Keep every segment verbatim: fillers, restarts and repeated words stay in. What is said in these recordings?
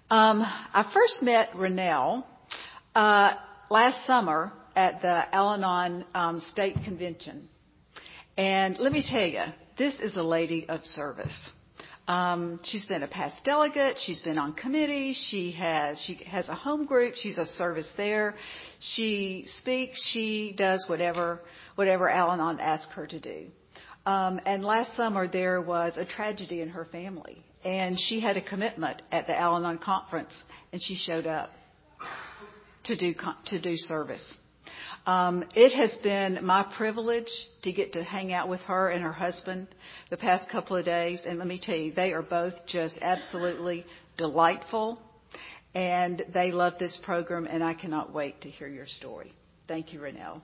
Um, I first met Renelle uh, last summer at the Al-Anon um, State Convention. And let me tell you, this is a lady of service. Um, she's been a past delegate. She's been on committees. She has she has a home group. She's of service there. She speaks. She does whatever whatever Al-Anon asks her to do. Um, and last summer there was a tragedy in her family, and she had a commitment at the Al-Anon conference, and she showed up to do to do service. Um, it has been my privilege to get to hang out with her and her husband the past couple of days. And let me tell you, they are both just absolutely delightful. And they love this program, and I cannot wait to hear your story. Thank you, Renelle.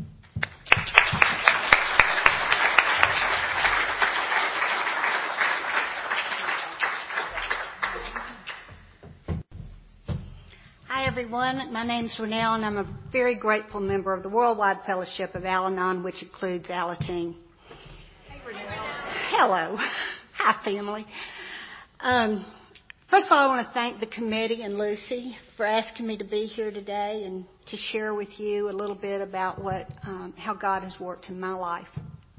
Hi, everyone. My name's Renelle, and I'm a very grateful member of the Worldwide Fellowship of Al-Anon, which includes Alateen. Hey, Renelle. Hello. Hi, family. Um, first of all, I want to thank the committee and Lucy for asking me to be here today and to share with you a little bit about what, um, how God has worked in my life.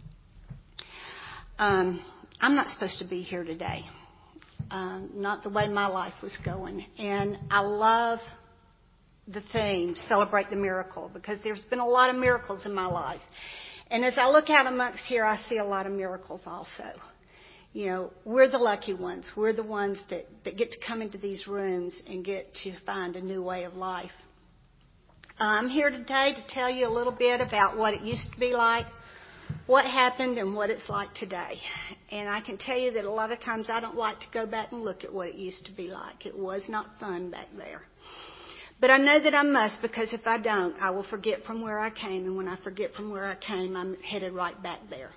Um, I'm not supposed to be here today. Um, not the way my life was going. And I love the theme, Celebrate the Miracle, because there's been a lot of miracles in my life. And as I look out amongst here, I see a lot of miracles also. You know, we're the lucky ones. We're the ones that, that get to come into these rooms and get to find a new way of life. I'm here today to tell you a little bit about what it used to be like, what happened, and what it's like today. And I can tell you that a lot of times I don't like to go back and look at what it used to be like. It was not fun back there. But I know that I must, because if I don't, I will forget from where I came. And when I forget from where I came, I'm headed right back there.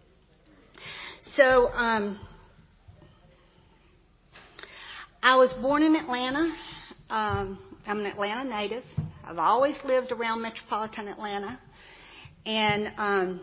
So um, I was born in Atlanta. Um, I'm an Atlanta native. I've always lived around metropolitan Atlanta. And um,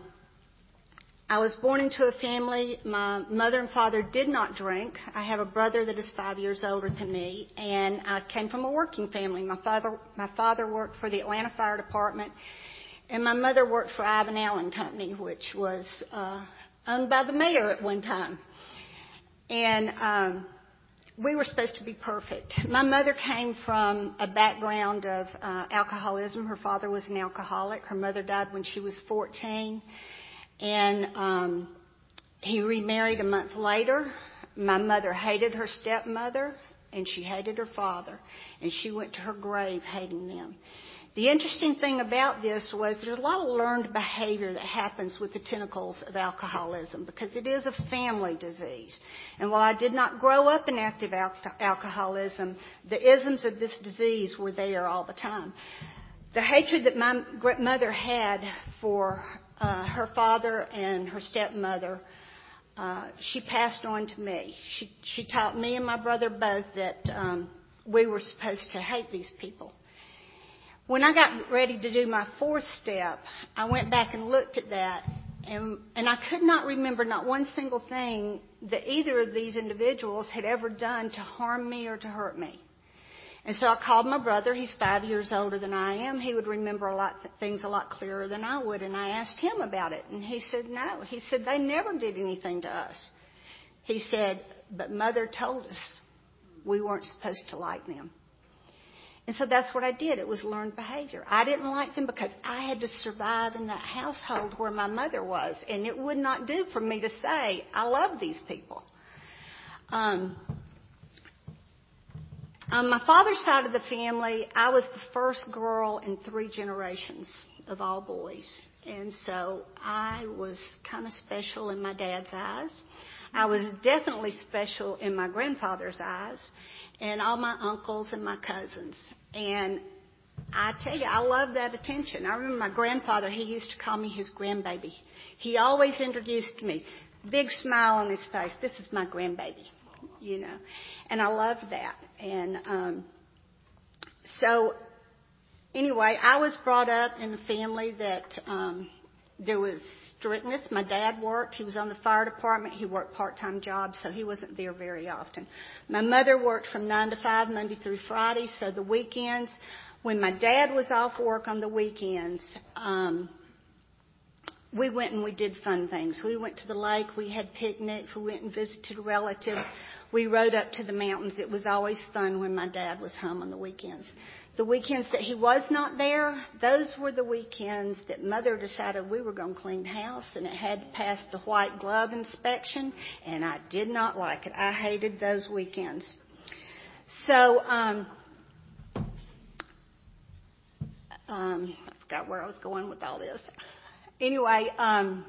I was born into a family. My mother and father did not drink. I have a brother that is five years older than me, and I came from a working family. My father, my father worked for the Atlanta Fire Department, and my mother worked for Ivan Allen Company, which was uh, owned by the mayor at one time. And um, we were supposed to be perfect. My mother came from a background of uh, alcoholism. Her father was an alcoholic. Her mother died when she was fourteen. And um, he remarried a month later. My mother hated her stepmother, and she hated her father. And she went to her grave hating them. The interesting thing about this was there's a lot of learned behavior that happens with the tentacles of alcoholism, because it is a family disease. And while I did not grow up in active al- alcoholism, the isms of this disease were there all the time. The hatred that my mother had for uh, her father and her stepmother, uh, she passed on to me. She, she taught me and my brother both that um, we were supposed to hate these people. When I got ready to do my fourth step, I went back and looked at that, and, and I could not remember not one single thing that either of these individuals had ever done to harm me or to hurt me. And so I called my brother. He's five years older than I am. He would remember a lot things a lot clearer than I would. And I asked him about it. And he said, no. He said, they never did anything to us. He said, but Mother told us we weren't supposed to like them. And so that's what I did. It was learned behavior. I didn't like them because I had to survive in that household where my mother was. And it would not do for me to say, I love these people. Um... On my father's side of the family, I was the first girl in three generations of all boys. And so I was kind of special in my dad's eyes. I was definitely special in my grandfather's eyes, and all my uncles and my cousins. And I tell you, I love that attention. I remember my grandfather, he used to call me his grandbaby. He always introduced me, big smile on his face. This is my grandbaby, you know. And I loved that. And um, so, anyway, I was brought up in a family that um, there was strictness. My dad worked. He was on the fire department. He worked part-time jobs, so he wasn't there very often. My mother worked from nine to five, Monday through Friday, so the weekends, when my dad was off work on the weekends, um, we went and we did fun things. We went to the lake. We had picnics. We went and visited relatives. We rode up to the mountains. It was always fun when my dad was home on the weekends. The weekends that he was not there, those were the weekends that Mother decided we were going to clean house, and it had to pass the white glove inspection, and I did not like it. I hated those weekends. So, um, um, I forgot where I was going with all this. Anyway, um,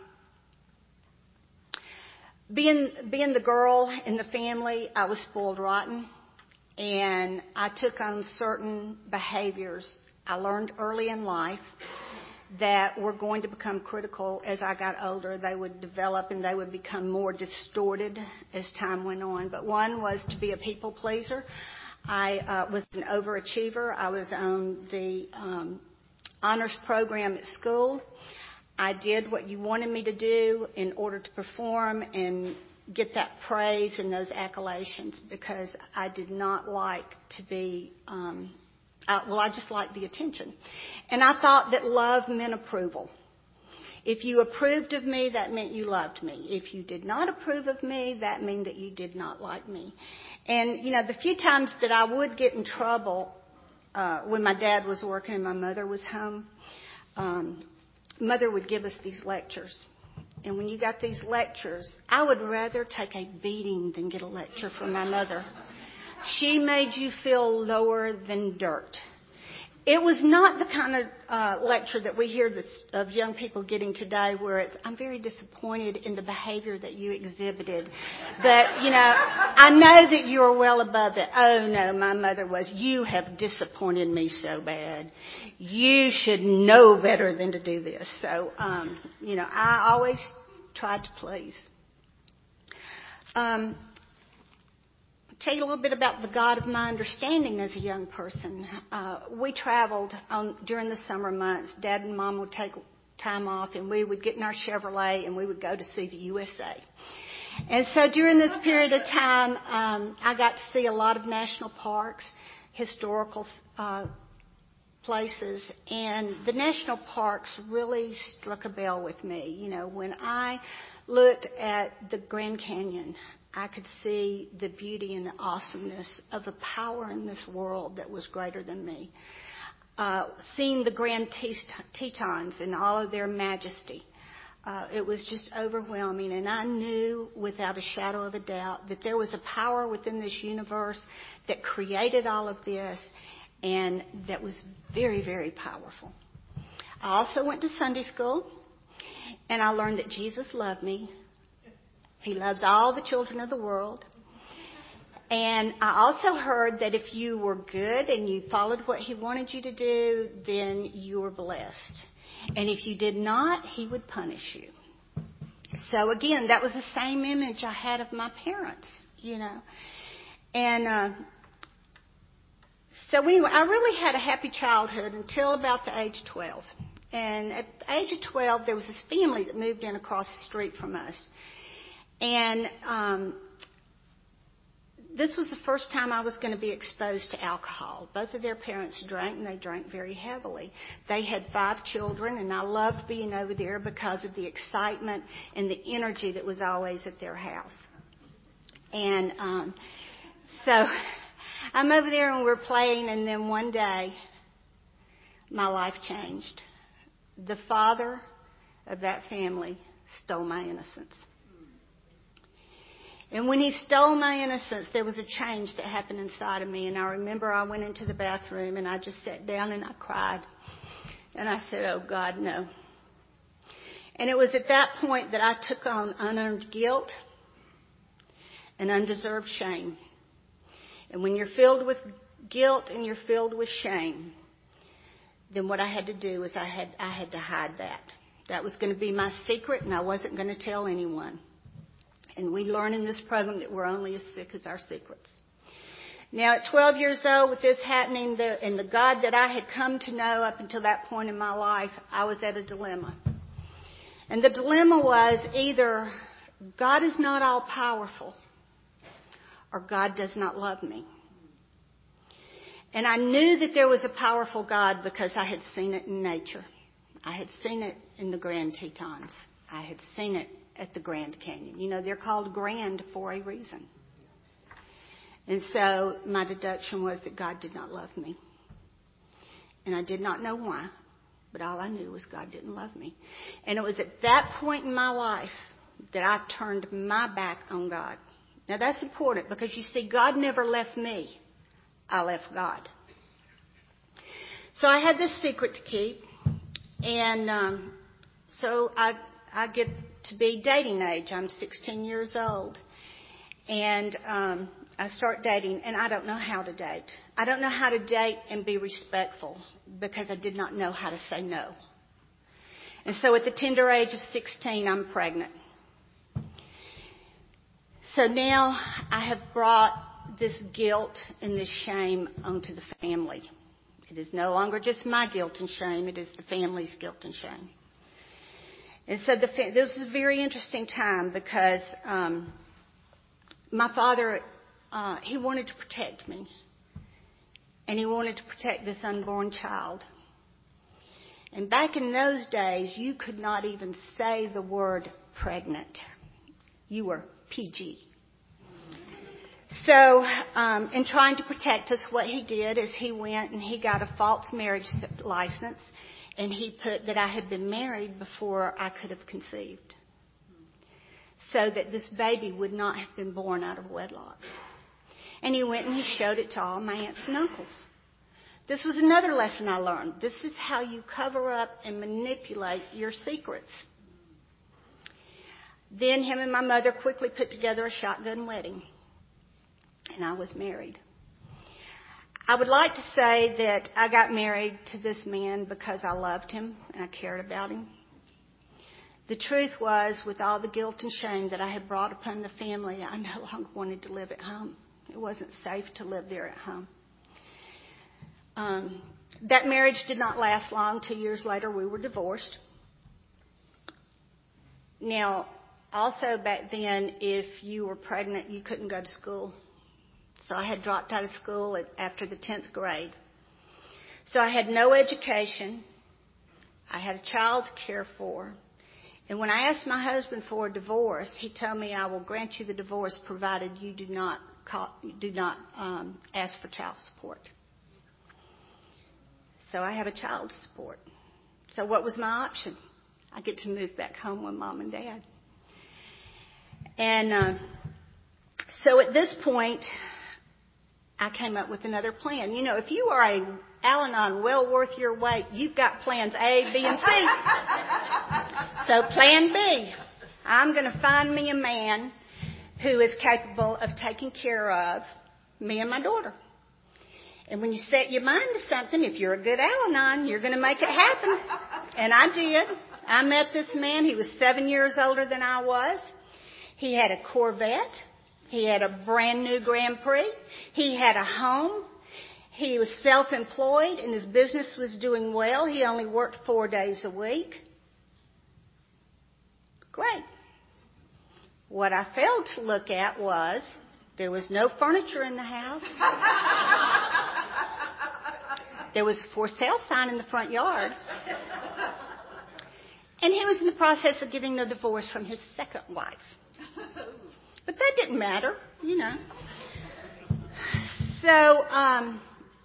being being the girl in the family, I was spoiled rotten, and I took on certain behaviors I learned early in life that were going to become critical as I got older. They would develop and they would become more distorted as time went on. But one was to be a people pleaser. I uh, was an overachiever. I was on the um, honors program at school. I did what you wanted me to do in order to perform and get that praise and those accolations, because I did not like to be, um, I, well, I just liked the attention. And I thought that love meant approval. If you approved of me, that meant you loved me. If you did not approve of me, that meant that you did not like me. And, you know, the few times that I would get in trouble uh, when my dad was working and my mother was home, um, Mother would give us these lectures. And when you got these lectures, I would rather take a beating than get a lecture from my mother. She made you feel lower than dirt. It was not the kind of uh, lecture that we hear this, of young people getting today, where it's, I'm very disappointed in the behavior that you exhibited. But, you know, I know that you are well above it. Oh, no, my mother was, you have disappointed me so bad. You should know better than to do this. So, um, you know, I always tried to please. Um, tell you a little bit about the God of my understanding as a young person. Uh, we traveled on, during the summer months. Dad and Mom would take time off, and we would get in our Chevrolet, and we would go to see the U S A. And so during this period of time, um, I got to see a lot of national parks, historical uh, places, and the national parks really struck a bell with me. You know, when I looked at the Grand Canyon, I could see the beauty and the awesomeness of a power in this world that was greater than me. Uh, seeing the Grand Tetons in all of their majesty, uh, it was just overwhelming. And I knew without a shadow of a doubt that there was a power within this universe that created all of this, and that was very, very powerful. I also went to Sunday school, and I learned that Jesus loved me. He loves all the children of the world. And I also heard that if you were good and you followed what He wanted you to do, then you were blessed. And if you did not, He would punish you. So again, that was the same image I had of my parents, you know. And uh, so anyway, I really had a happy childhood until about the age of twelve. And at the age of twelve, there was this family that moved in across the street from us. And um, this was the first time I was going to be exposed to alcohol. Both of their parents drank, and they drank very heavily. They had five children, and I loved being over there because of the excitement and the energy that was always at their house. And um, so I'm over there, and we're playing, and then one day, my life changed. The father of that family stole my innocence. And when he stole my innocence, there was a change that happened inside of me. And I remember I went into the bathroom and I just sat down and I cried. And I said, oh, God, no. And it was at that point that I took on unearned guilt and undeserved shame. And when you're filled with guilt and you're filled with shame, then what I had to do was I had, I had to hide that. That was going to be my secret, and I wasn't going to tell anyone. And we learn in this program that we're only as sick as our secrets. Now, at twelve years old, with this happening, the, and the God that I had come to know up until that point in my life, I was at a dilemma. And the dilemma was either God is not all powerful or God does not love me. And I knew that there was a powerful God because I had seen it in nature. I had seen it in the Grand Tetons. I had seen it at the Grand Canyon. You know, they're called grand for a reason. And so my deduction was that God did not love me. And I did not know why, but all I knew was God didn't love me. And it was at that point in my life that I turned my back on God. Now that's important because you see, God never left me. I left God. So I had this secret to keep. And um, so I, I get to be dating age. I'm sixteen years old. And um, I start dating, and I don't know how to date. I don't know how to date and be respectful because I did not know how to say no. And so at the tender age of sixteen, I'm pregnant. So now I have brought this guilt and this shame onto the family. It is no longer just my guilt and shame. It is the family's guilt and shame. And so the, this is a very interesting time because um, my father, uh, he wanted to protect me. And he wanted to protect this unborn child. And back in those days, you could not even say the word pregnant. You were P G. So, um, in trying to protect us, what he did is he went and he got a false marriage license, and he put that I had been married before I could have conceived, so that this baby would not have been born out of wedlock. And he went and he showed it to all my aunts and uncles. This was another lesson I learned. This is how you cover up and manipulate your secrets. Then him and my mother quickly put together a shotgun wedding. And I was married. I would like to say that I got married to this man because I loved him and I cared about him. The truth was, with all the guilt and shame that I had brought upon the family, I no longer wanted to live at home. It wasn't safe to live there at home. Um, that marriage did not last long. Two years later, we were divorced. Now, also back then, if you were pregnant, you couldn't go to school. So I had dropped out of school at, after the tenth grade. So I had no education. I had a child to care for. And when I asked my husband for a divorce, he told me, I will grant you the divorce provided you do not call, do not um, ask for child support. So I have a child to support. So what was my option? I get to move back home with Mom and Dad. And uh, so at this point, I came up with another plan. You know, if you are a Al-Anon well worth your weight, you've got plans A, B, and C. So plan B, I'm going to find me a man who is capable of taking care of me and my daughter. And when you set your mind to something, if you're a good Al-Anon, you're going to make it happen. And I did. I met this man. He was seven years older than I was. He had a Corvette. He had a brand new Grand Prix. He had a home. He was self-employed and his business was doing well. He only worked four days a week. Great. What I failed to look at was there was no furniture in the house. There was a for sale sign in the front yard. And he was in the process of getting a divorce from his second wife. But that didn't matter, you know. So um,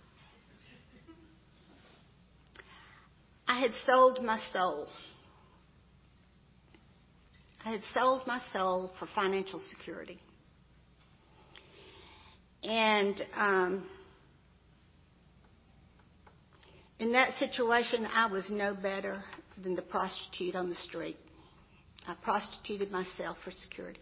I had sold my soul. I had sold my soul for financial security. And um, in that situation, I was no better than the prostitute on the street. I prostituted myself for security.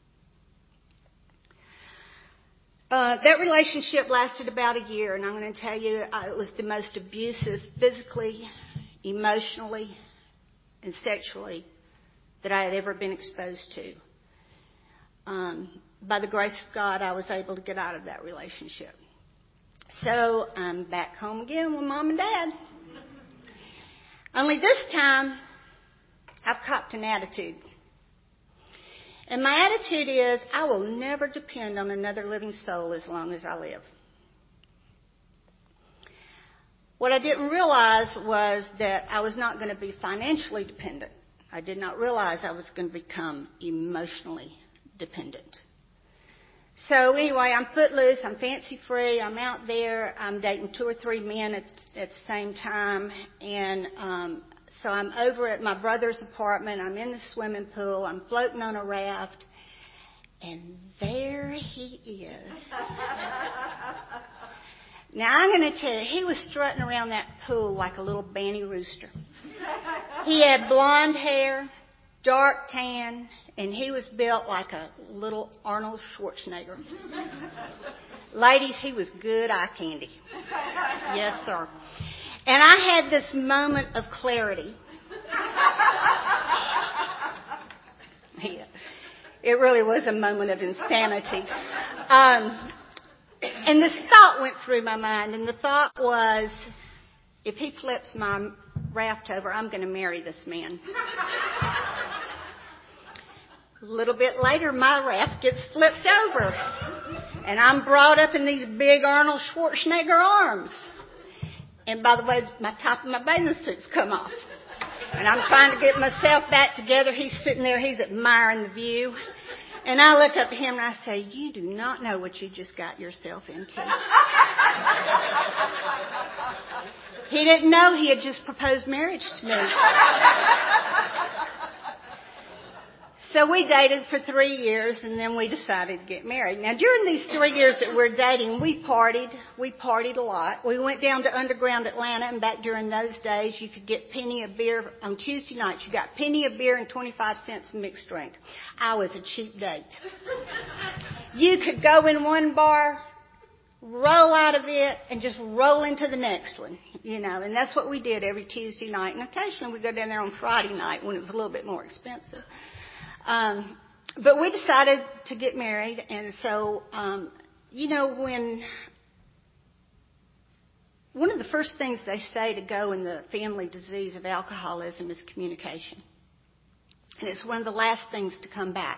Uh, that relationship lasted about a year, and I'm going to tell you, uh, it was the most abusive physically, emotionally, and sexually that I had ever been exposed to. Um, by the grace of God, I was able to get out of that relationship. So I'm back home again with Mom and Dad. Only this time, I've copped an attitude. And my attitude is, I will never depend on another living soul as long as I live. What I didn't realize was that I was not going to be financially dependent. I did not realize I was going to become emotionally dependent. So anyway, I'm footloose, I'm fancy-free, I'm out there, I'm dating two or three men at, at the same time, and um, so I'm over at my brother's apartment, I'm in the swimming pool, I'm floating on a raft, and there he is. Now I'm going to tell you, he was strutting around that pool like a little banty rooster. He had blonde hair, dark tan, and he was built like a little Arnold Schwarzenegger. Ladies, he was good eye candy. Yes, sir. And I had this moment of clarity. Yeah, it really was a moment of insanity. Um, and this thought went through my mind, and the thought was, if he flips my raft over, I'm going to marry this man. A little bit later, my raft gets flipped over, and I'm brought up in these big Arnold Schwarzenegger arms. And by the way, my top of my bathing suit's come off. And I'm trying to get myself back together. He's sitting there, he's admiring the view. And I look up at him and I say, you do not know what you just got yourself into. He didn't know he had just proposed marriage to me. So we dated for three years, and then we decided to get married. Now, during these three years that we're dating, we partied. We partied a lot. We went down to Underground Atlanta, and back during those days, you could get penny a beer. On Tuesday nights, you got penny a beer and twenty-five cents mixed drink. I was a cheap date. You could go in one bar, roll out of it, and just roll into the next one, you know. And that's what we did every Tuesday night. And occasionally we'd go down there on Friday night when it was a little bit more expensive. Um, but we decided to get married, and so, um, you know, when one of the first things they say to go in the family disease of alcoholism is communication. And it's one of the last things to come back.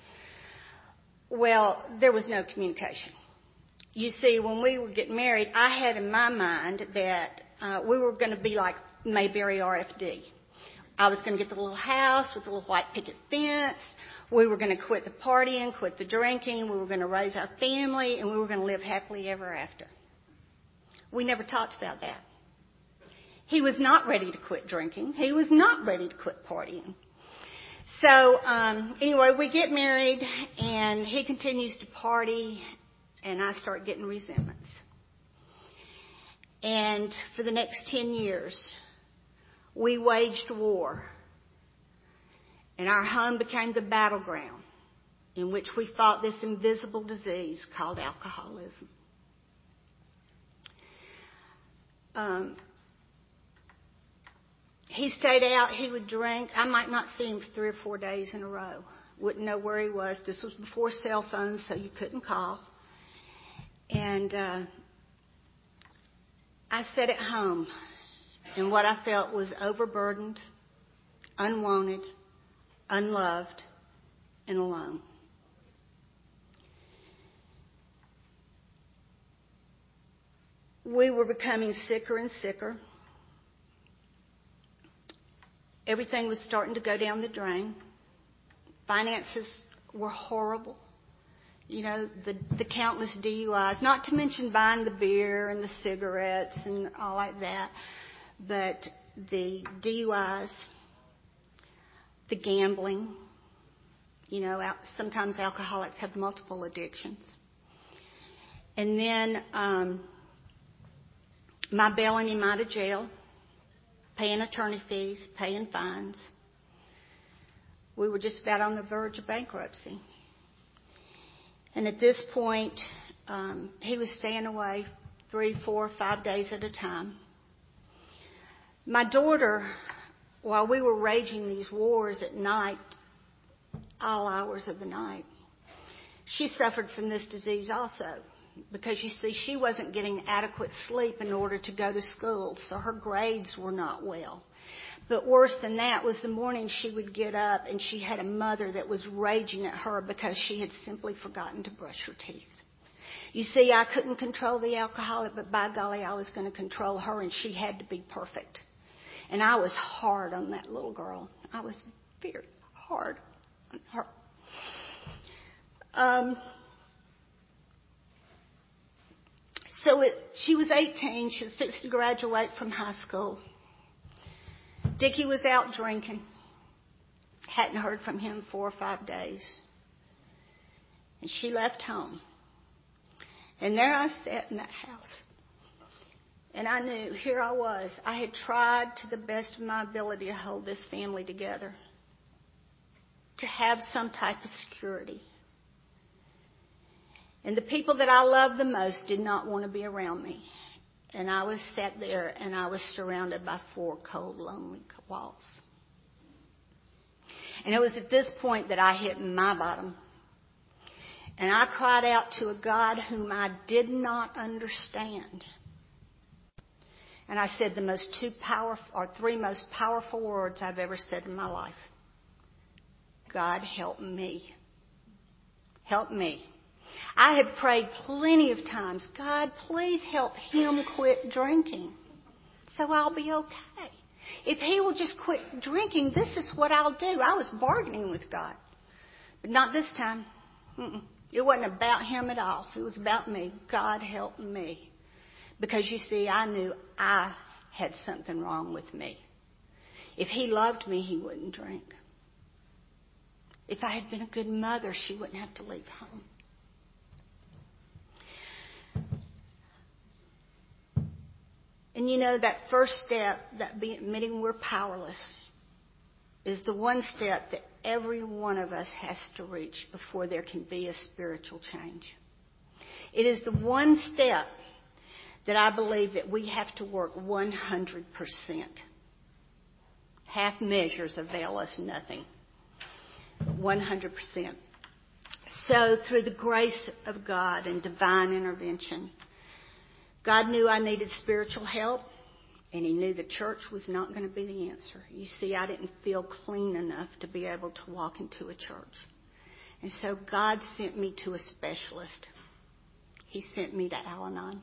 Well, there was no communication. You see, when we were getting married, I had in my mind that uh, we were going to be like Mayberry R F D. I was going to get the little house with the little white picket fence. We were going to quit the partying, quit the drinking. We were going to raise our family, and we were going to live happily ever after. We never talked about that. He was not ready to quit drinking. He was not ready to quit partying. So um, anyway, we get married, and he continues to party, and I start getting resentments. And for the next ten years, we waged war, and our home became the battleground in which we fought this invisible disease called alcoholism. Um, he stayed out, he would drink. I might not see him for three or four days in a row. Wouldn't know where he was. This was before cell phones, so you couldn't call. And uh, I sat at home, and what I felt was overburdened, unwanted, unloved, and alone. We were becoming sicker and sicker. Everything was starting to go down the drain. Finances were horrible. You know, the, the countless D U Is, not to mention buying the beer and the cigarettes and all like that, but the D U Is, the gambling. You know, sometimes alcoholics have multiple addictions. And then um, my bailing him out of jail, paying attorney fees, paying fines. We were just about on the verge of bankruptcy. And at this point, um, he was staying away three, four, five days at a time. My daughter, while we were raging these wars at night, all hours of the night, she suffered from this disease also. Because, you see, she wasn't getting adequate sleep in order to go to school, so her grades were not well. But worse than that was the morning she would get up and she had a mother that was raging at her because she had simply forgotten to brush her teeth. You see, I couldn't control the alcoholic, but by golly, I was going to control her, and she had to be perfect. And I was hard on that little girl. I was very hard on her. Um, so it, she was eighteen. She was fixing to graduate from high school. Dickie was out drinking. Hadn't heard from him four or five days. And she left home. And there I sat in that house. And I knew, here I was. I had tried to the best of my ability to hold this family together, to have some type of security. And the people that I loved the most did not want to be around me. And I was sat there and I was surrounded by four cold, lonely walls. And it was at this point that I hit my bottom. And I cried out to a God whom I did not understand. And I said the most two powerful, or three most powerful words I've ever said in my life. God, help me. Help me. I had prayed plenty of times, God, please help him quit drinking so I'll be okay. If he will just quit drinking, this is what I'll do. I was bargaining with God. But not this time. Mm-mm. It wasn't about him at all. It was about me. God, help me. Because, you see, I knew I had something wrong with me. If he loved me, he wouldn't drink. If I had been a good mother, she wouldn't have to leave home. And you know, that first step, that being admitting we're powerless, is the one step that every one of us has to reach before there can be a spiritual change. It is the one step that I believe that we have to work one hundred percent. Half measures avail us nothing. one hundred percent. So through the grace of God and divine intervention, God knew I needed spiritual help, and he knew the church was not going to be the answer. You see, I didn't feel clean enough to be able to walk into a church. And so God sent me to a specialist. He sent me to Al-Anon.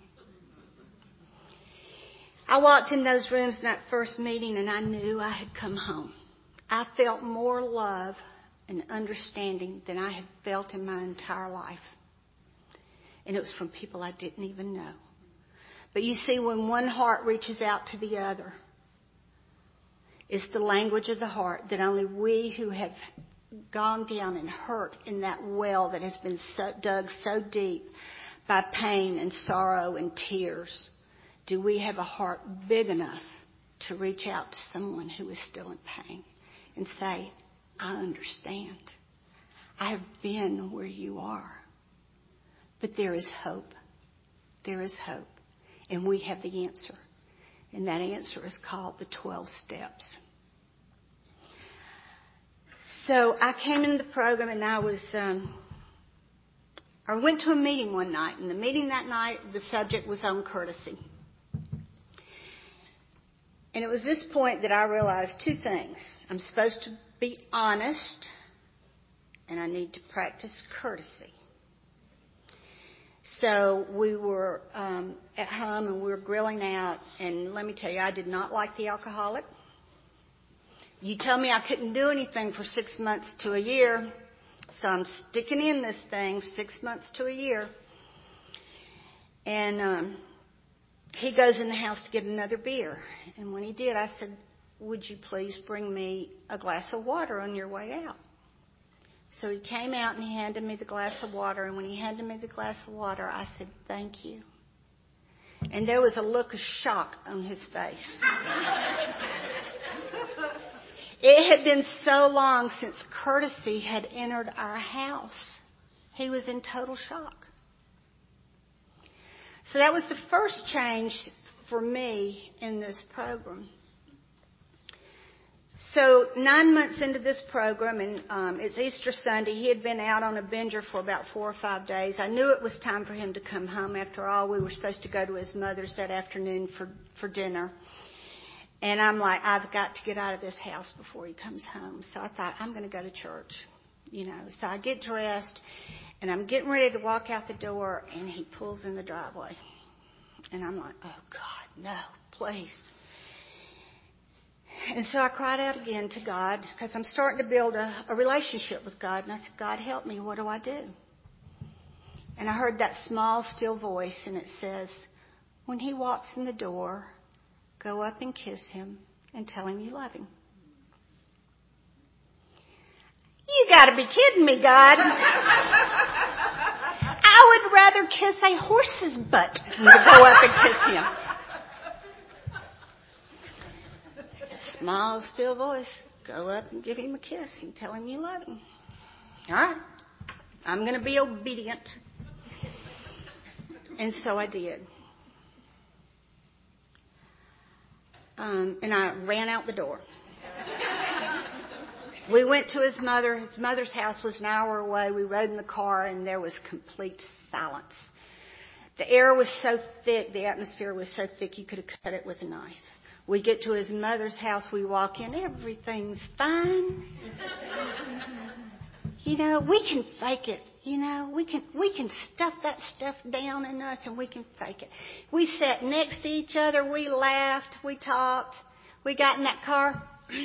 I walked in those rooms in that first meeting, and I knew I had come home. I felt more love and understanding than I had felt in my entire life. And it was from people I didn't even know. But you see, when one heart reaches out to the other, it's the language of the heart that only we who have gone down and hurt in that well that has been so, dug so deep by pain and sorrow and tears, do we have a heart big enough to reach out to someone who is still in pain and say, I understand. I have been where you are. But there is hope. There is hope. And we have the answer. And that answer is called the twelve steps. So I came into the program and I was, um, I went to a meeting one night. And the meeting that night, the subject was on courtesy. And it was this point that I realized two things. I'm supposed to be honest, and I need to practice courtesy. So we were um, at home and we were grilling out, and let me tell you, I did not like the alcoholic. You told me I couldn't do anything for six months to a year, so I'm sticking in this thing six months to a year. And um, he goes in the house to get another beer. And when he did, I said, would you please bring me a glass of water on your way out? So he came out and he handed me the glass of water. And when he handed me the glass of water, I said, thank you. And there was a look of shock on his face. It had been so long since courtesy had entered our house. He was in total shock. So that was the first change for me in this program. So nine months into this program, and um, it's Easter Sunday, he had been out on a binger for about four or five days. I knew it was time for him to come home. After all, we were supposed to go to his mother's that afternoon for, for dinner. And I'm like, I've got to get out of this house before he comes home. So I thought, I'm going to go to church, you know. So I get dressed, and I'm getting ready to walk out the door, and he pulls in the driveway. And I'm like, oh, God, no, please. And so I cried out again to God, because I'm starting to build a, a relationship with God. And I said, God, help me. What do I do? And I heard that small, still voice, and it says, when he walks in the door, go up and kiss him and tell him you love him. You got to be kidding me, God. I would rather kiss a horse's butt than to go up and kiss him. A small, still voice, go up and give him a kiss and tell him you love him. All right, I'm going to be obedient. And so I did. Um, and I ran out the door. We went to his mother. His mother's house was an hour away. We rode in the car, and there was complete silence. The air was so thick, the atmosphere was so thick, you could have cut it with a knife. We get to his mother's house. We walk in. Everything's fine. You know, we can fake it. You know, we can we can stuff that stuff down in us, and we can fake it. We sat next to each other. We laughed. We talked. We got in that car.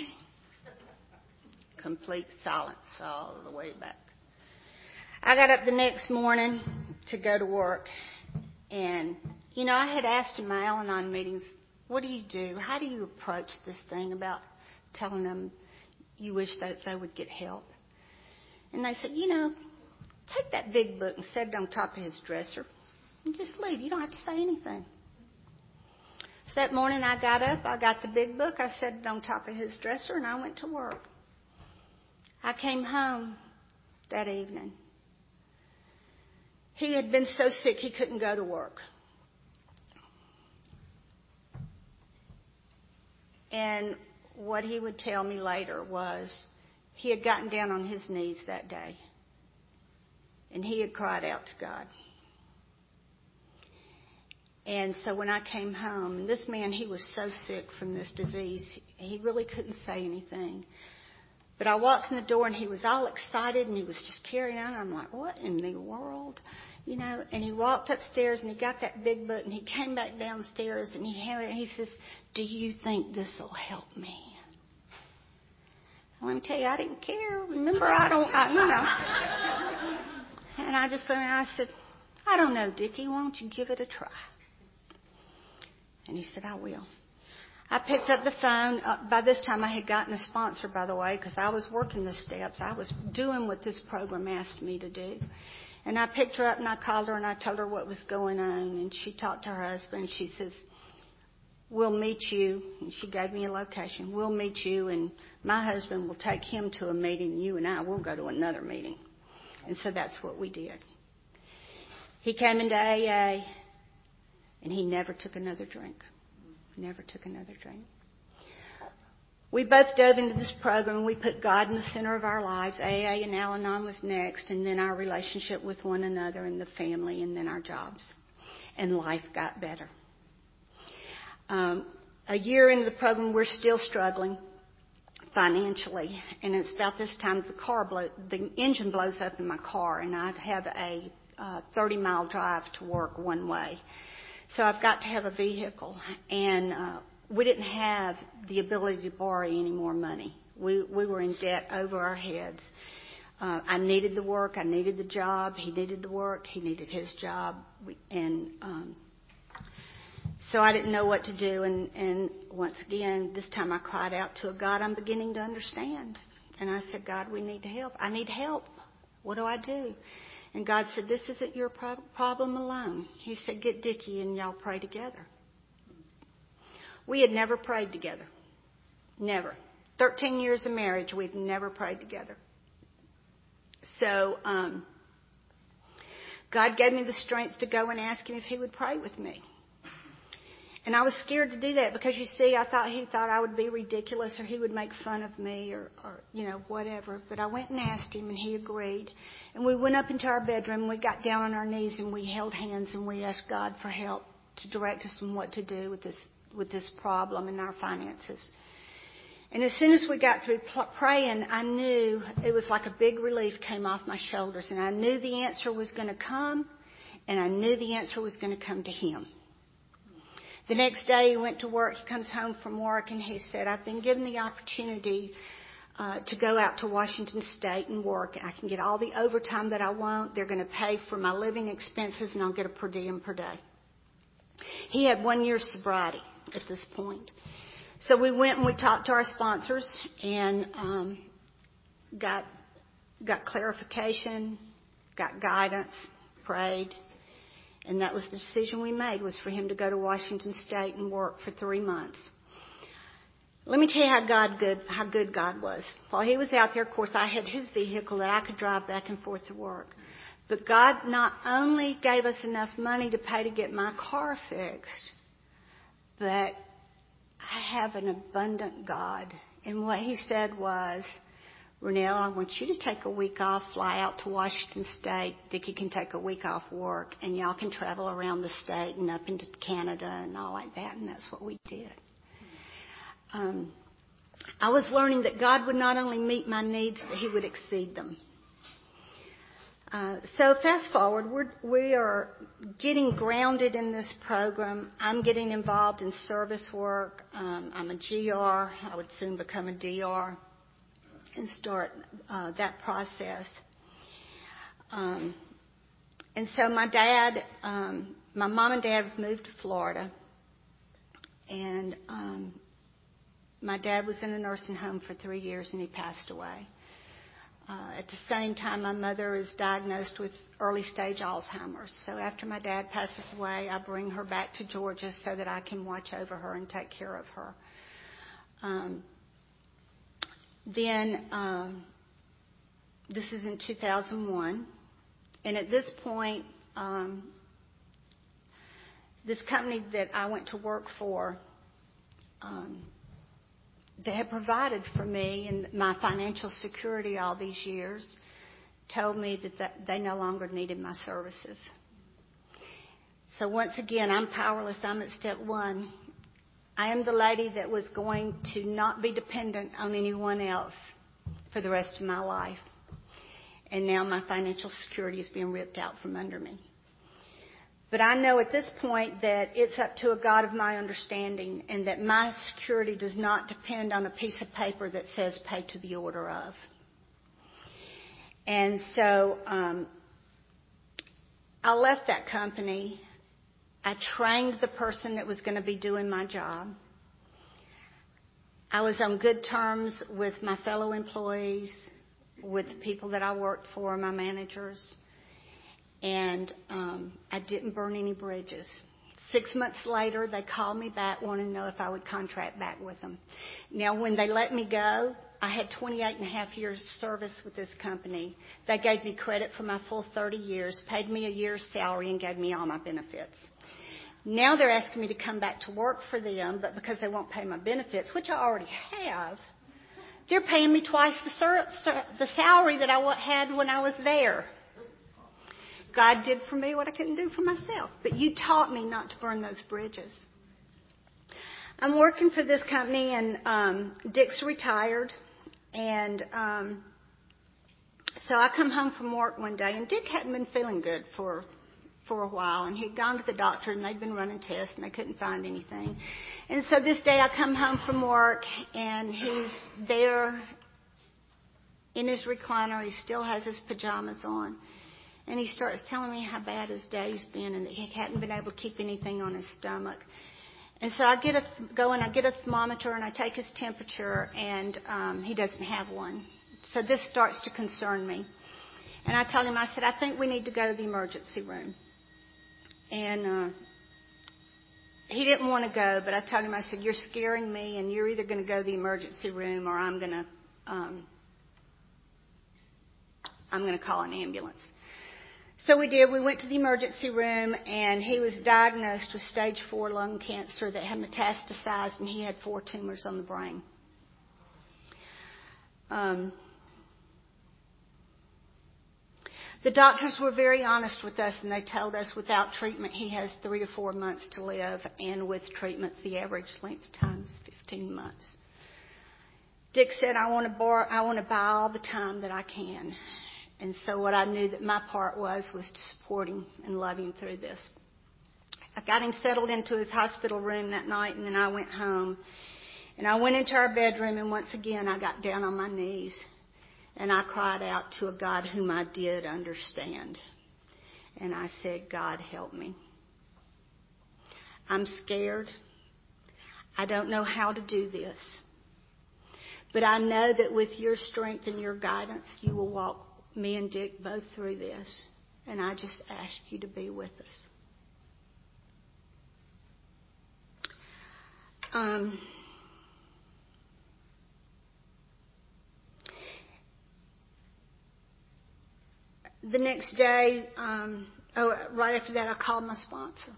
Complete silence all the way back. I got up the next morning to go to work, and, you know, I had asked in my Al-Anon meetings, what do you do? How do you approach this thing about telling them you wish that they would get help? And they said, you know, take that big book and set it on top of his dresser and just leave. You don't have to say anything. So that morning I got up, I got the big book, I set it on top of his dresser, and I went to work. I came home that evening. He had been so sick he couldn't go to work. And what he would tell me later was he had gotten down on his knees that day, and he had cried out to God. And so when I came home, this man, he was so sick from this disease, he really couldn't say anything. But I walked in the door, and he was all excited, and he was just carrying on. I'm like, what in the world? You know, and he walked upstairs, and he got that big book, and he came back downstairs, and he handed it, and he says, do you think this will help me? Let me tell you, I didn't care. Remember, I don't, I, you know. And I just went, I said, I don't know, Dickie. Why don't you give it a try? And he said, I will. I picked up the phone. Uh, by this time, I had gotten a sponsor, by the way, because I was working the steps. I was doing what this program asked me to do. And I picked her up, and I called her, and I told her what was going on. And she talked to her husband, and she says, we'll meet you. And she gave me a location. We'll meet you, and my husband will take him to a meeting. You and I will go to another meeting. And so that's what we did. He came into A A, and he never took another drink. Never took another drink. We both dove into this program, and we put God in the center of our lives. A A and Al-Anon was next, and then our relationship with one another and the family, and then our jobs. And life got better. Um, a year into the program, we're still struggling financially, and it's about this time the car blow, the engine blows up in my car, and I have a uh, thirty mile drive to work one way. So I've got to have a vehicle, and uh, we didn't have the ability to borrow any more money. We we were in debt over our heads. Uh, I needed the work. I needed the job. He needed the work. He needed his job. We, and um, so I didn't know what to do. And, and once again, this time I cried out to a God I'm beginning to understand. And I said, God, we need help. I need help. What do I do? And God said, this isn't your pro- problem alone. He said, get Dickie and y'all pray together. We had never prayed together. Never. Thirteen years of marriage, we've never prayed together. So um, God gave me the strength to go and ask him if he would pray with me. And I was scared to do that because, you see, I thought he thought I would be ridiculous or he would make fun of me or, or, you know, whatever. But I went and asked him, and he agreed. And we went up into our bedroom. We got down on our knees, and we held hands, and we asked God for help to direct us on what to do with this with this problem in our finances. And as soon as we got through praying, I knew it was like a big relief came off my shoulders. And I knew the answer was going to come, and I knew the answer was going to come to him. The next day he went to work. He comes home from work, and he said, I've been given the opportunity uh, to go out to Washington State and work. I can get all the overtime that I want. They're going to pay for my living expenses, and I'll get a per diem per day. He had one year's sobriety at this point. So we went and we talked to our sponsors and um, got got clarification, got guidance, prayed, and that was the decision we made, was for him to go to Washington State and work for three months. Let me tell you how God good how good God was. While he was out there, of course, I had his vehicle that I could drive back and forth to work. But God not only gave us enough money to pay to get my car fixed, but I have an abundant God. And what he said was, Renelle, I want you to take a week off, fly out to Washington State. Dickie can take a week off work, and y'all can travel around the state and up into Canada and all like that. And that's what we did. Um, I was learning that God would not only meet my needs, but he would exceed them. Uh, so fast forward, we're, we are getting grounded in this program. I'm getting involved in service work. Um, I'm a G R. I would soon become a D R and start uh, that process. Um, and so my dad, um, my mom and dad moved to Florida. And um, my dad was in a nursing home for three years and he passed away. Uh, at the same time, my mother is diagnosed with early-stage Alzheimer's. So after my dad passes away, I bring her back to Georgia so that I can watch over her and take care of her. Um, then, um, this is in two thousand one. And at this point, um, this company that I went to work for, um, they had provided for me and my financial security all these years, told me that, that they no longer needed my services. So once again, I'm powerless. I'm at step one. I am the lady that was going to not be dependent on anyone else for the rest of my life. And now my financial security is being ripped out from under me. But I know at this point that it's up to a God of my understanding, and that my security does not depend on a piece of paper that says pay to the order of. And so um, I left that company. I trained the person that was going to be doing my job. I was on good terms with my fellow employees, with the people that I worked for, my managers. And um, I didn't burn any bridges. Six months later, they called me back wanting to know if I would contract back with them. Now, when they let me go, I had twenty-eight and a half years service with this company. They gave me credit for my full thirty years, paid me a year's salary, and gave me all my benefits. Now they're asking me to come back to work for them, but because they won't pay my benefits, which I already have, they're paying me twice the, sur- the salary that I had when I was there. God did for me what I couldn't do for myself. But you taught me not to burn those bridges. I'm working for this company, and um, Dick's retired. And um, so I come home from work one day, and Dick hadn't been feeling good for for a while. And he'd gone to the doctor, and they'd been running tests, and they couldn't find anything. And so this day I come home from work, and he's there in his recliner. He still has his pajamas on. And he starts telling me how bad his day's been and that he hadn't been able to keep anything on his stomach. And so I get a, go and I get a thermometer and I take his temperature, and um, he doesn't have one. So this starts to concern me. And I tell him, I said, I think we need to go to the emergency room. And uh, he didn't want to go, but I told him, I said, you're scaring me, and you're either going to go to the emergency room or I'm going to um, I'm going to call an ambulance. So we did. We went to the emergency room, and he was diagnosed with stage four lung cancer that had metastasized, and he had four tumors on the brain. Um, The doctors were very honest with us, and they told us without treatment he has three to four months to live, and with treatment the average length of time is fifteen months. Dick said, I want to borrow, I want to buy all the time that I can. And so what I knew that my part was, was to support him and love him through this. I got him settled into his hospital room that night, and then I went home. And I went into our bedroom, and once again I got down on my knees. And I cried out to a God whom I did understand. And I said, God, help me. I'm scared. I don't know how to do this. But I know that with your strength and your guidance, you will walk me and Dick both through this. And I just ask you to be with us. Um... The next day, um, oh, right after that, I called my sponsor.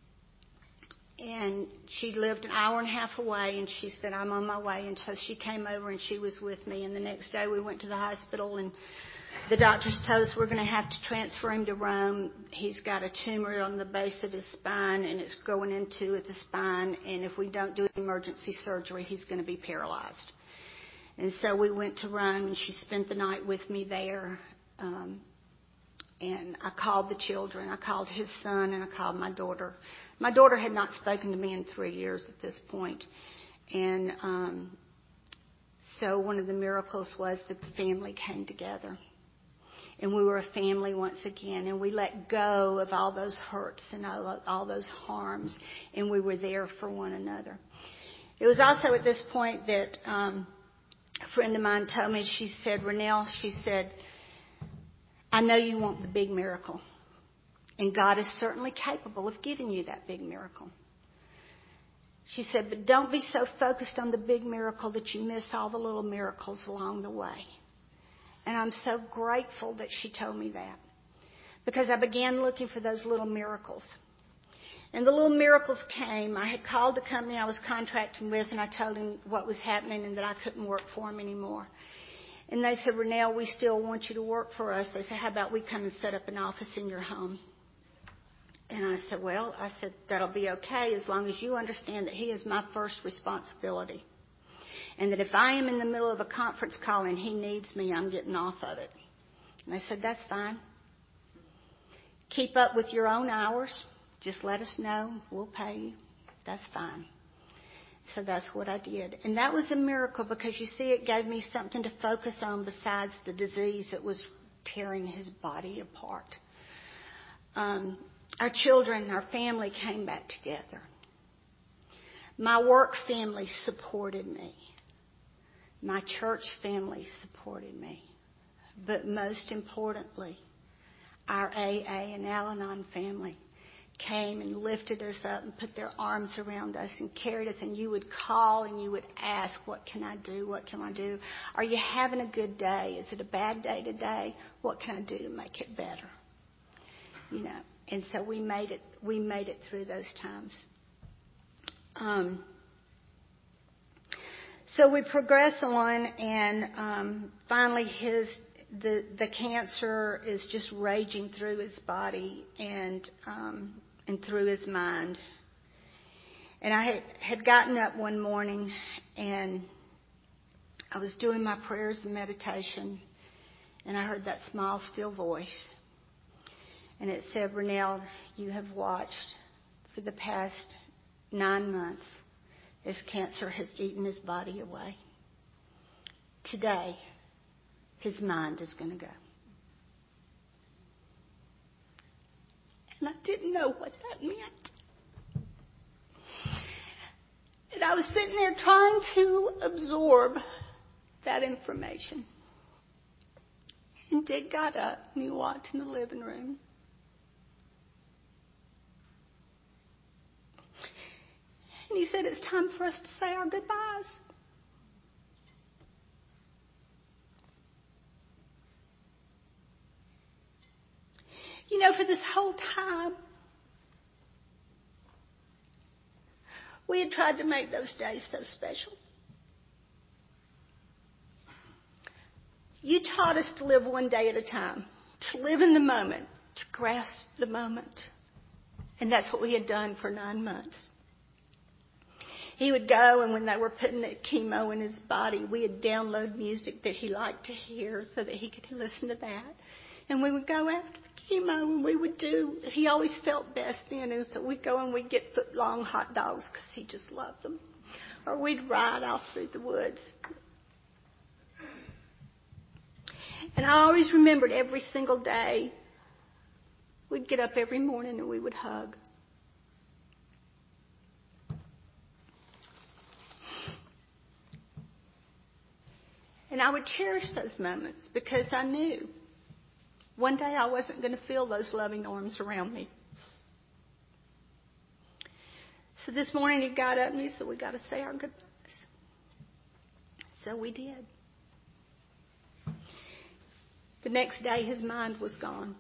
And she lived an hour and a half away, and she said, I'm on my way. And so she came over, and she was with me. And the next day, we went to the hospital, and the doctors told us we're going to have to transfer him to Rome. He's got a tumor on the base of his spine, and it's growing into the spine. And if we don't do emergency surgery, he's going to be paralyzed. And so we went to Rome, and she spent the night with me there. Um, And I called the children. I called his son, and I called my daughter. My daughter had not spoken to me in three years at this point. And um, so one of the miracles was that the family came together. And we were a family once again. And we let go of all those hurts and all, all those harms. And we were there for one another. It was also at this point that um, a friend of mine told me, she said, Renelle, she said, I know you want the big miracle, and God is certainly capable of giving you that big miracle. She said, but don't be so focused on the big miracle that you miss all the little miracles along the way. And I'm so grateful that she told me that, because I began looking for those little miracles. And the little miracles came. I had called the company I was contracting with, and I told them what was happening and that I couldn't work for them anymore. And they said, Renelle, we still want you to work for us. They said, how about we come and set up an office in your home? And I said, well, I said, that'll be okay as long as you understand that he is my first responsibility. And that if I am in the middle of a conference call and he needs me, I'm getting off of it. And they said, that's fine. Keep up with your own hours. Just let us know. We'll pay you. That's fine. So that's what I did. And that was a miracle, because you see, it gave me something to focus on besides the disease that was tearing his body apart. Um, our children, our family came back together. My work family supported me. My church family supported me. But most importantly, our A A and Al-Anon family came and lifted us up and put their arms around us and carried us. And you would call and you would ask, what can I do? What can I do? Are you having a good day? Is it a bad day today? What can I do to make it better? You know, and so we made it, we made it through those times. Um, so we progress on, and um, finally his, the, the cancer is just raging through his body and, um, and through his mind. And I had, had gotten up one morning, and I was doing my prayers and meditation, and I heard that small, still voice. And it said, Renelle, you have watched for the past nine months as cancer has eaten his body away. Today, his mind is going to go. And I didn't know what that meant. And I was sitting there trying to absorb that information. And Dick got up and he walked in the living room. And he said, it's time for us to say our goodbyes. You know, for this whole time, we had tried to make those days so special. You taught us to live one day at a time. to live in the moment, to grasp the moment. And that's what we had done for nine months. He would go, and when they were putting the chemo in his body, we would download music that he liked to hear so that he could listen to that. And we would go after the chemo, and we would do, he always felt best then, and so we'd go and we'd get foot-long hot dogs because he just loved them. Or we'd ride off through the woods. And I always remembered every single day, we'd get up every morning and we would hug. And I would cherish those moments because I knew one day I wasn't going to feel those loving arms around me. So this morning he got up and he said, we got to say our goodbyes. So we did. The next day his mind was gone.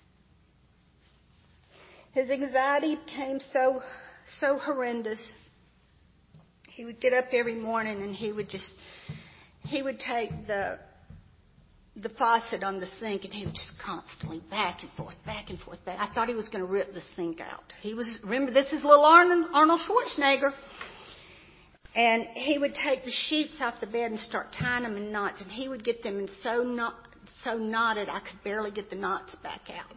His anxiety became so, so horrendous. He would get up every morning and he would just, he would take the the faucet on the sink and he would just constantly back and forth, back and forth, back. I thought he was going to rip the sink out. He was, remember, this is little Arnold Schwarzenegger. And he would take the sheets off the bed and start tying them in knots, and he would get them in so knot, so knotted I could barely get the knots back out.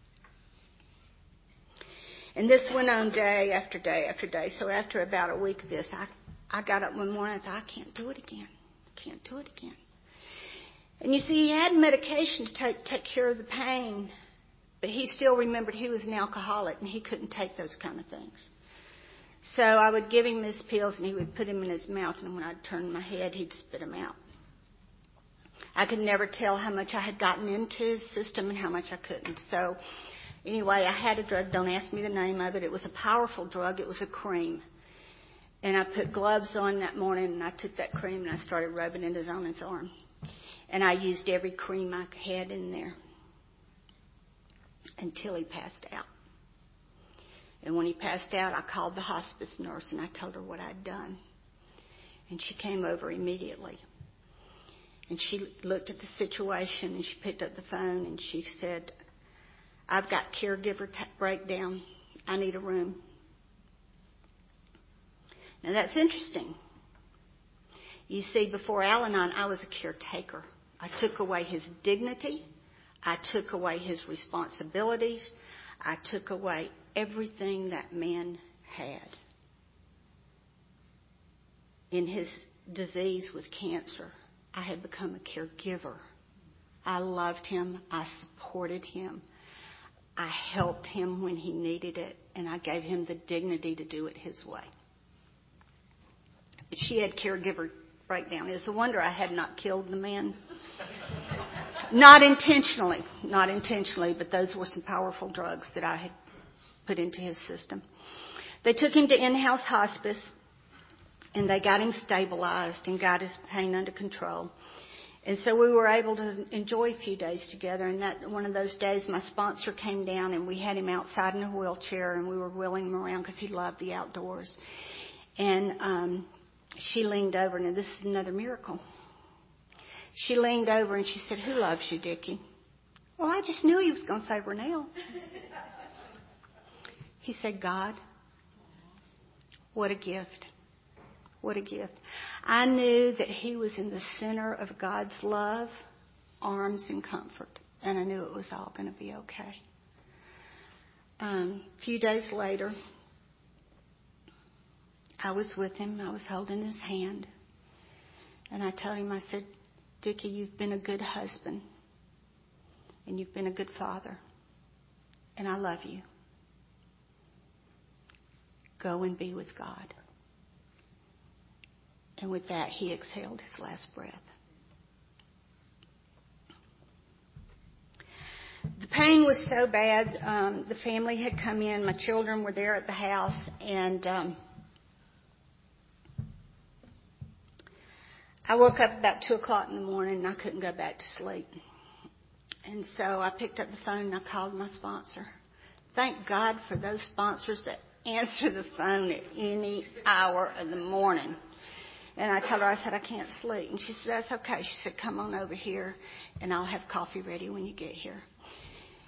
And this went on day after day after day. So after about a week of this, I, I got up one morning and I thought, I can't do it again. I can't do it again. And you see, he had medication to take, take care of the pain, but he still remembered he was an alcoholic and he couldn't take those kind of things. So I would give him his pills and he would put them in his mouth, and when I'd turn my head, he'd spit them out. I could never tell how much I had gotten into his system and how much I couldn't. So anyway, I had a drug. Don't ask me the name of it. It was a powerful drug. It was a cream. And I put gloves on that morning, and I took that cream and I started rubbing it on his arm. And I used every cream I had in there until he passed out. And when he passed out, I called the hospice nurse and I told her what I'd done. And she came over immediately. And she looked at the situation and she picked up the phone and she said, I've got caregiver t- breakdown. I need a room. Now that's interesting. You see, before Al-Anon, I was a caretaker. I took away his dignity. I took away his responsibilities. I took away everything that man had. In his disease with cancer, I had become a caregiver. I loved him. I supported him. I helped him when he needed it, and I gave him the dignity to do it his way. But she had caregiver breakdown. It's a wonder I had not killed the man. Not intentionally, not intentionally, but those were some powerful drugs that I had put into his system. They took him to in-house hospice, and they got him stabilized and got his pain under control. And so we were able to enjoy a few days together. And that one of those days, my sponsor came down, and we had him outside in a wheelchair, and we were wheeling him around because he loved the outdoors. And um, she leaned over, and this is another miracle. She leaned over and she said, who loves you, Dickie? Well, I just knew he was going to say Renelle. He said, God. What a gift. What a gift. I knew that he was in the center of God's love, arms, and comfort. And I knew it was all going to be okay. Um, a few days later, I was with him. I was holding his hand. And I told him, I said, Dickie, you've been a good husband. And you've been a good father. And I love you. Go and be with God. And with that, he exhaled his last breath. The pain was so bad. Um, the family had come in. My children were there at the house. And um, I woke up about two o'clock in the morning and I couldn't go back to sleep. And so I picked up the phone and I called my sponsor. Thank God for those sponsors that answer the phone at any hour of the morning. And I told her, I said, I can't sleep. And she said, that's okay. She said, come on over here and I'll have coffee ready when you get here.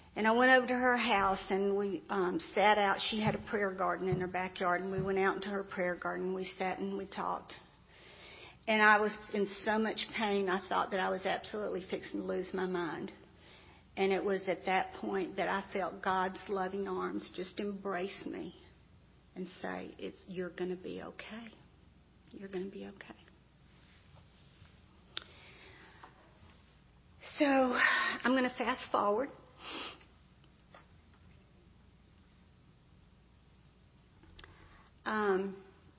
And I went over to her house, and we um, sat out. She had a prayer garden in her backyard, and we went out into her prayer garden. We sat and we talked. And I was in so much pain, I thought that I was absolutely fixing to lose my mind. And it was at that point that I felt God's loving arms just embrace me and say, "It's you're going to be okay. You're going to be okay." So I'm going to fast forward. Um,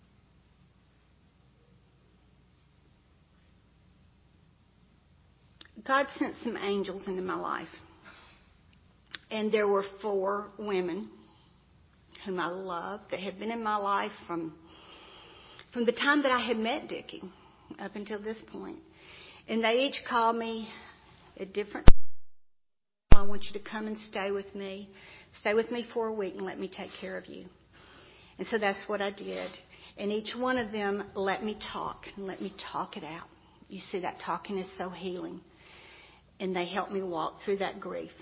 God sent some angels into my life. And there were four women whom I loved that had been in my life from, from the time that I had met Dickie up until this point. And they each called me at different times. "I want you to come and stay with me. Stay with me for a week and let me take care of you." And so that's what I did. And each one of them let me talk and let me talk it out. You see, that talking is so healing. And they helped me walk through that grief.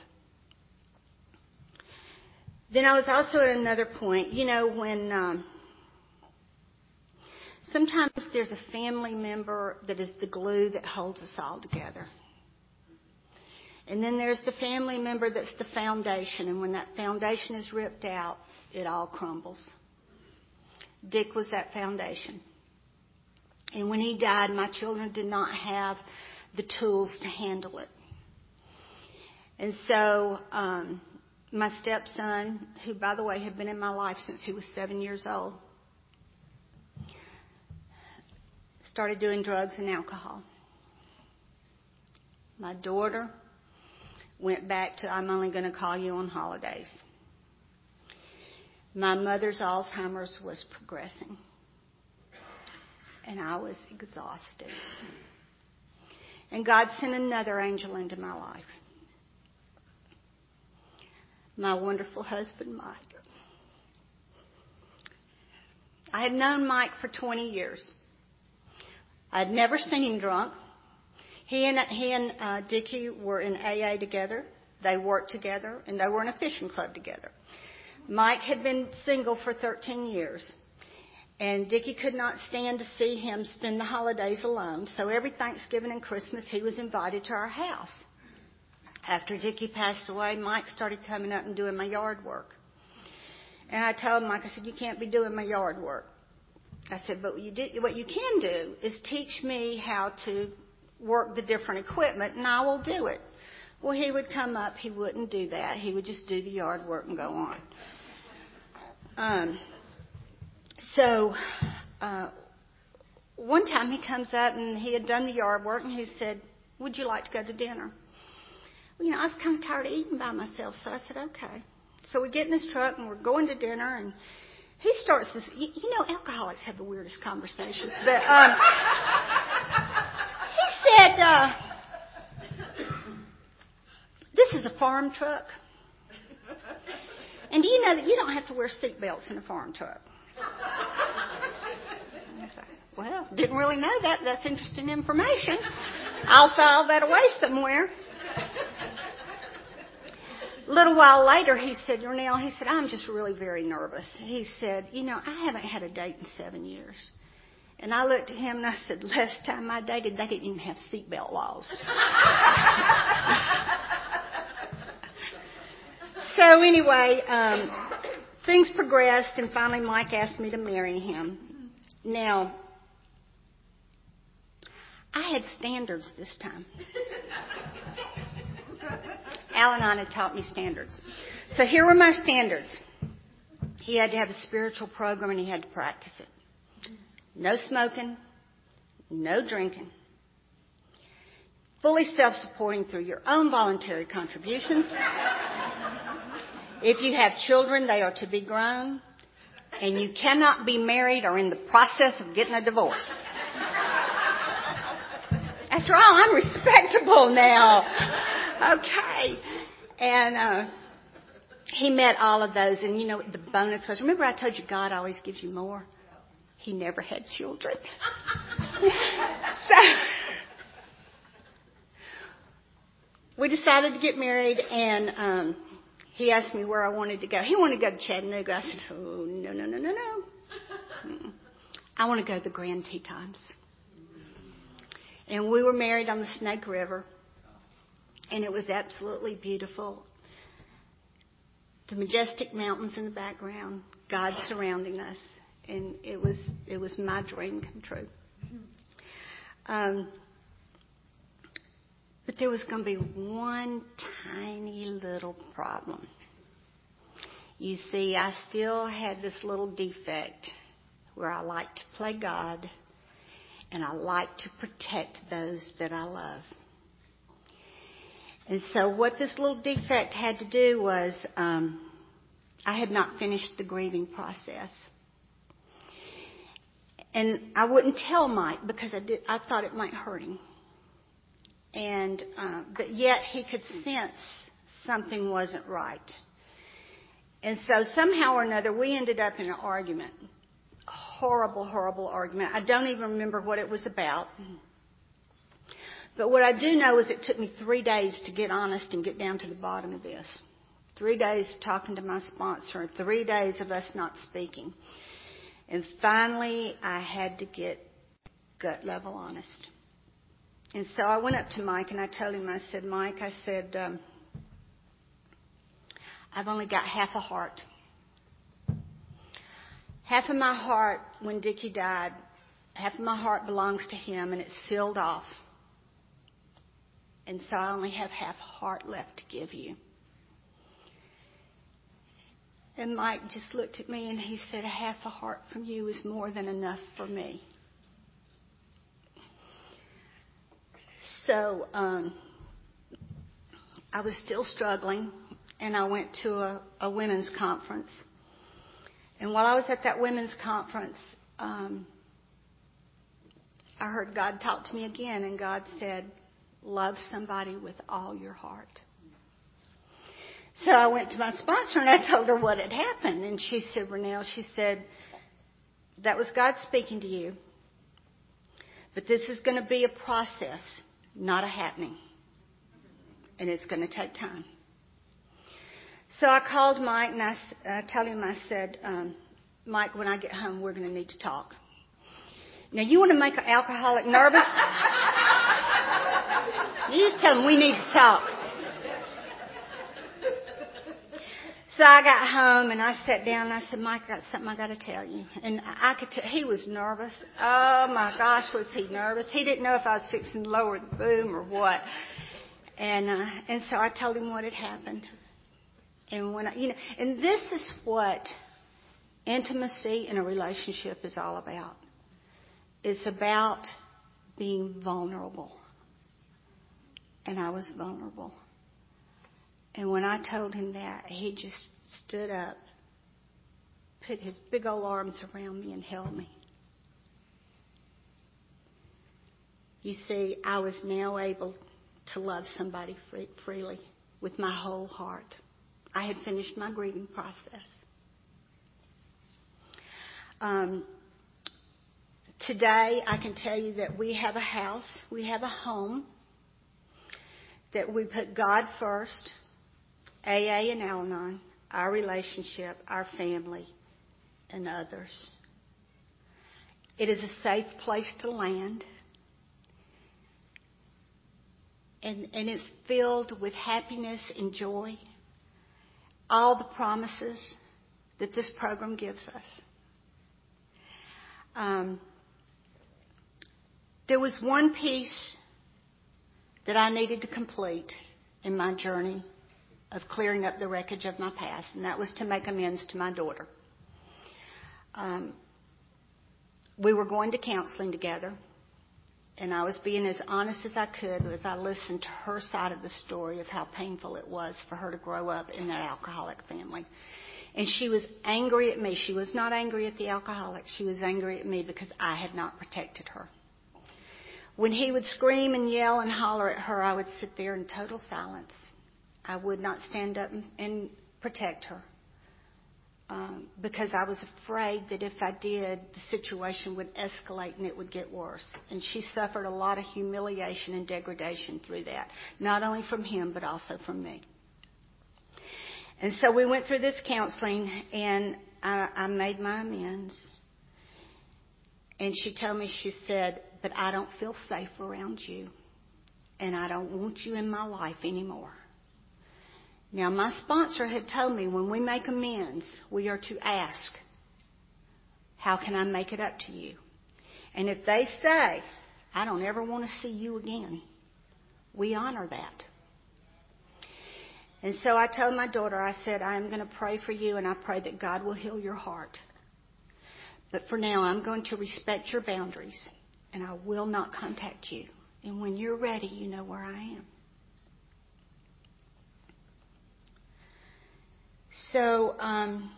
Then I was also at another point, you know, when um, sometimes there's a family member that is the glue that holds us all together. And then there's the family member that's the foundation. And when that foundation is ripped out, it all crumbles. Dick was that foundation. And when he died, my children did not have the tools to handle it. And so um, my stepson, who, by the way, had been in my life since he was seven years old, started doing drugs and alcohol. My daughter went back to, "I'm only going to call you on holidays." My mother's Alzheimer's was progressing, and I was exhausted. And God sent another angel into my life. My wonderful husband, Mike. I had known Mike for twenty years. I'd never seen him drunk. He and, he and uh, Dickie were in A A together. They worked together, and they were in a fishing club together. Mike had been single for thirteen years, and Dickie could not stand to see him spend the holidays alone. So every Thanksgiving and Christmas, he was invited to our house. After Dickie passed away, Mike started coming up and doing my yard work. And I told Mike, I said, "You can't be doing my yard work." I said, "But what you, do, what you can do is teach me how to work the different equipment, and I will do it." Well, he would come up. He wouldn't do that. He would just do the yard work and go on. Um, so uh, one time he comes up, and he had done the yard work, and he said, "Would you like to go to dinner?" Well, you know, I was kind of tired of eating by myself, so I said, "Okay." So we get in his truck, and we're going to dinner, and he starts this, you, you know, alcoholics have the weirdest conversations, but um, he said, uh, "This is a farm truck. And do you know that you don't have to wear seatbelts in a farm truck?" I said, "Well, didn't really know that. But that's interesting information. I'll file that away somewhere." A little while later, he said, "Ronell," he said, "I'm just really very nervous." He said, "You know, I haven't had a date in seven years. And I looked at him and I said, "Last time I dated, they didn't even have seatbelt laws." So anyway, um, things progressed, and finally Mike asked me to marry him. Now, I had standards this time. Al-Anon had taught me standards. So here were my standards. He had to have a spiritual program, and he had to practice it. No smoking, no drinking. Fully self-supporting through your own voluntary contributions. If you have children, they are to be grown, and you cannot be married or in the process of getting a divorce. After all, I'm respectable now. Okay. And uh, he met all of those, and you know, the bonus was, remember I told you God always gives you more? He never had children. So we decided to get married, and um, he asked me where I wanted to go. He wanted to go to Chattanooga. I said, oh, no, no, no, no, no. I want to go to the Grand Tetons. And we were married on the Snake River, and it was absolutely beautiful. The majestic mountains in the background, God surrounding us, and it was it was my dream come true. Um, but there was going to be one tiny little problem. You see, I still had this little defect where I like to play God, and I like to protect those that I love. And so what this little defect had to do was um, I had not finished the grieving process. And I wouldn't tell Mike because I did. I thought it might hurt him. And uh, but yet he could sense something wasn't right. And so somehow or another we ended up in an argument. A horrible, horrible argument. I don't even remember what it was about. But what I do know is it took me three days to get honest and get down to the bottom of this. Three days of talking to my sponsor, and three days of us not speaking. And finally, I had to get gut level honest. And so I went up to Mike and I told him, I said, Mike, I said, um, I've only got half a heart. Half of my heart, when Dickie died, half of my heart belongs to him, and it's sealed off. And so I only have half a heart left to give you. And Mike just looked at me and he said, a half a heart from you is more than enough for me. So um, I was still struggling, and I went to a, a women's conference. And while I was at that women's conference, um, I heard God talk to me again, and God said, love somebody with all your heart. So I went to my sponsor and I told her what had happened. And she said, Renelle, she said, that was God speaking to you. But this is going to be a process, not a happening. And it's going to take time. So I called Mike and I uh, told him, I said, um, Mike, when I get home, we're going to need to talk. Now, you want to make an alcoholic nervous? You just tell him we need to talk. So I got home and I sat down and I said, Mike, I got something I got to tell you. And I could tell he was nervous. Oh my gosh, was he nervous? He didn't know if I was fixing to lower the boom or what. And uh, and so I told him what had happened. And when I, you know, and this is what intimacy in a relationship is all about. It's about being vulnerable. And I was vulnerable. And when I told him that, he just stood up, put his big old arms around me and held me. You see, I was now able to love somebody free, freely with my whole heart. I had finished my grieving process. Um, today, I can tell you that we have a house, we have a home, that we put God first, A A and Al-Anon, our relationship, our family, and others. It is a safe place to land. And, and it's filled with happiness and joy. All the promises that this program gives us. Um, there was one piece that I needed to complete in my journey of clearing up the wreckage of my past, and that was to make amends to my daughter. Um, we were going to counseling together, and I was being as honest as I could as I listened to her side of the story of how painful it was for her to grow up in that alcoholic family. And she was angry at me. She was not angry at the alcoholic. She was angry at me because I had not protected her. When he would scream and yell and holler at her, I would sit there in total silence. I would not stand up and, and protect her um, because I was afraid that if I did, the situation would escalate and it would get worse. And she suffered a lot of humiliation and degradation through that, not only from him but also from me. And so we went through this counseling, and I, I made my amends. And she told me, she said, but I don't feel safe around you, and I don't want you in my life anymore. Now, my sponsor had told me when we make amends, we are to ask, how can I make it up to you? And if they say, I don't ever want to see you again, we honor that. And so I told my daughter, I said, I'm going to pray for you, and I pray that God will heal your heart. But for now, I'm going to respect your boundaries, and I will not contact you. And when you're ready, you know where I am. So, um,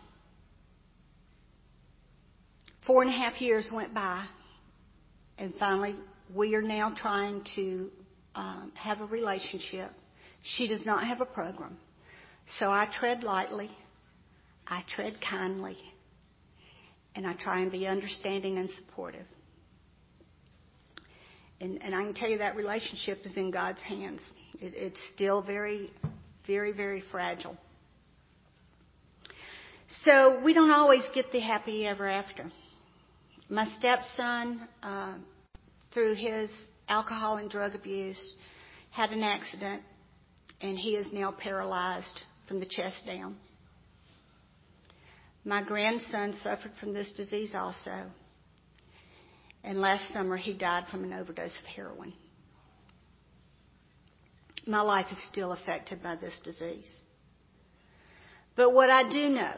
four and a half years went by, and finally, we are now trying to um, have a relationship. She does not have a program. So I tread lightly, I tread kindly, and I try and be understanding and supportive. And, and I can tell you that relationship is in God's hands. It, it's still very, very, very fragile. So we don't always get the happy ever after. My stepson, uh, through his alcohol and drug abuse, had an accident, and he is now paralyzed from the chest down. My grandson suffered from this disease also. And last summer, he died from an overdose of heroin. My life is still affected by this disease. But what I do know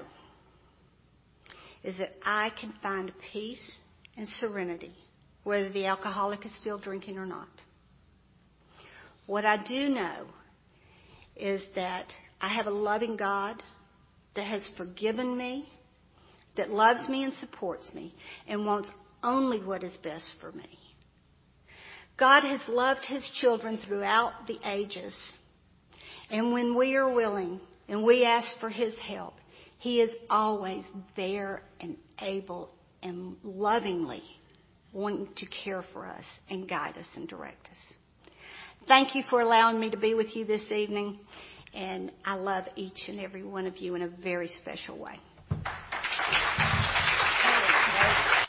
is that I can find peace and serenity, whether the alcoholic is still drinking or not. What I do know is that I have a loving God that has forgiven me, that loves me and supports me, and wants only what is best for me. God has loved His children throughout the ages. And when we are willing and we ask for His help, He is always there and able and lovingly wanting to care for us and guide us and direct us. Thank you for allowing me to be with you this evening. And I love each and every one of you in a very special way.